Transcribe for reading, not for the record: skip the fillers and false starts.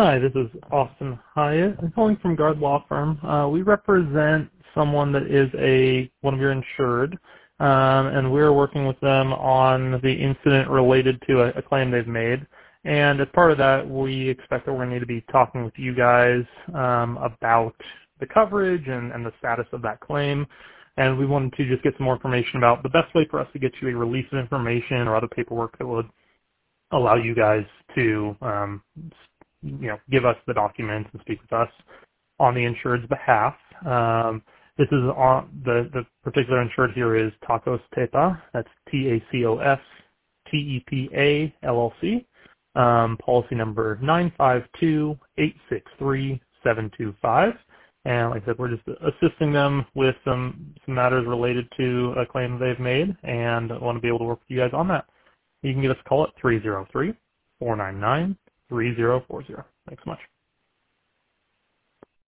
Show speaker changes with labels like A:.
A: Hi, this is Austin Hyatt. I'm calling from Guard Law Firm. We represent someone that is one of your insured, and we're working with them on the incident related to a claim they've made. And as part of that, we expect that we're going to need to be talking with you guys about the coverage and the status of that claim. And we wanted to just get some more information about the best way for us to get you a release of information or other paperwork that would allow you guys to give us the documents and speak with us on the insured's behalf. This is on the particular insured here is Tacos Tepa. That's TACOS TEPA LLC. Policy number 952863725. And like I said, we're just assisting them with some matters related to a claim they've made, and I want to be able to work with you guys on that. You can give us a call at 303-499-3040. Thanks so much.